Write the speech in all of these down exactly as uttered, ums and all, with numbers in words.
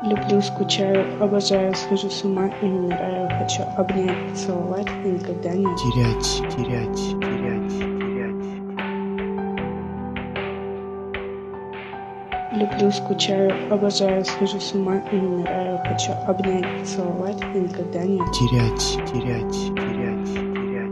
Люблю, скучаю, обожаю, схожу с ума и умираю. Хочу обнять, поцеловать и никогда не терять, терять, терять, терять. Люблю, скучаю, обожаю, схожу с ума и умираю. Хочу обнять, поцеловать и никогда не терять, терять, терять, терять.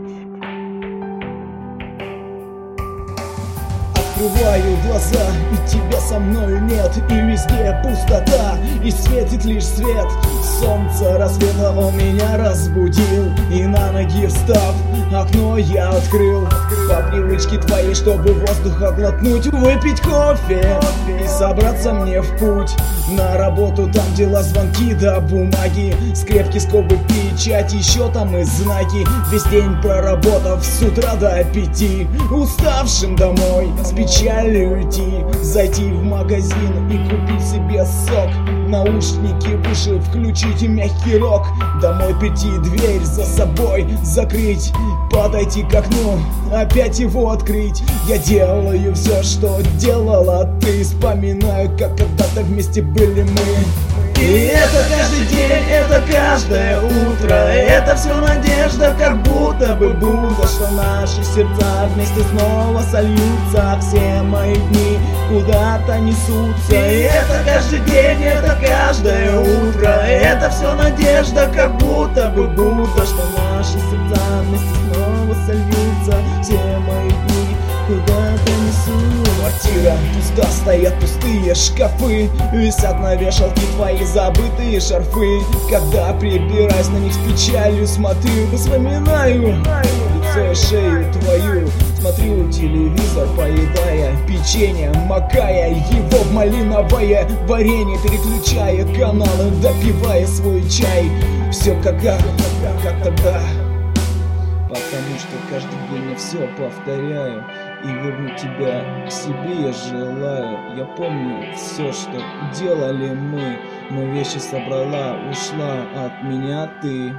Открываю глаза, и тебя со мной нет. И везде пустота, и светит лишь свет. Солнце рассвета он меня разбудил. И на ноги встав, окно я открыл. По привычке твоей, чтобы воздуха глотнуть, выпить кофе и собраться мне в путь. На работу, там дела, звонки да бумаги, скрепки, скобы, печать, еще там и знаки. Весь день проработав с утра до пяти, уставшим домой с печалью уйти. Зайти в магазин и купить себе сок, наушники в уши включить и мягкий рок. Домой прийти, дверь за собой закрыть, подойти к окну, опять его открыть. Я делаю все, что делала ты, вспоминаю, как когда-то вместе были мы. И это каждый день, это каждое утро, это все надежда, как будто бы Будда, что наши сердца вместе снова сольются. Все мои дни куда-то несутся. И это каждый день, это каждое утро, это все надежда, как будто бы Будда, что наши сердца вместе снова сольются. Все мои дни куда-то несутся. Квартира пуста, стоят пустые шкафы, висят на вешалке твои забытые шарфы. Когда прибираюсь на них с печалью, смотрю, вспоминаю лицо и шею твою. Смотрю телевизор, поедая печенье, макая его в малиновое варенье, переключая каналы, допивая свой чай. Все как, как, как тогда. Потому что каждый день я все повторяю, и вернуть тебя к себе я желаю. Я помню все, что делали мы, но вещи собрала, ушла от меня ты.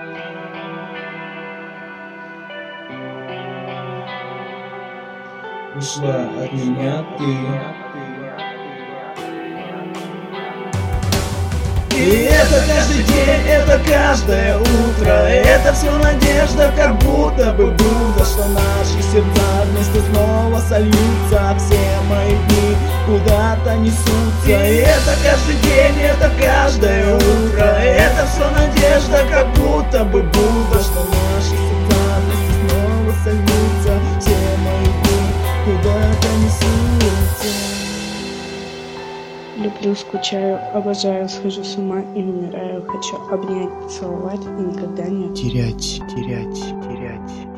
Ушла от меня ты. И это каждый день, это каждое утро, это все надежда, как будто бы Будда, что наши сердца вместе снова сольются. Все мои дни куда-то несутся. И это каждый день, это каждое утро, это все надежда, как будто бы Будда, что наши сердца вместе снова сольются. Все мои дни куда-то несутся. Люблю, скучаю, обожаю, схожу с ума и умираю. Хочу обнять, поцеловать и никогда не терять, терять, терять.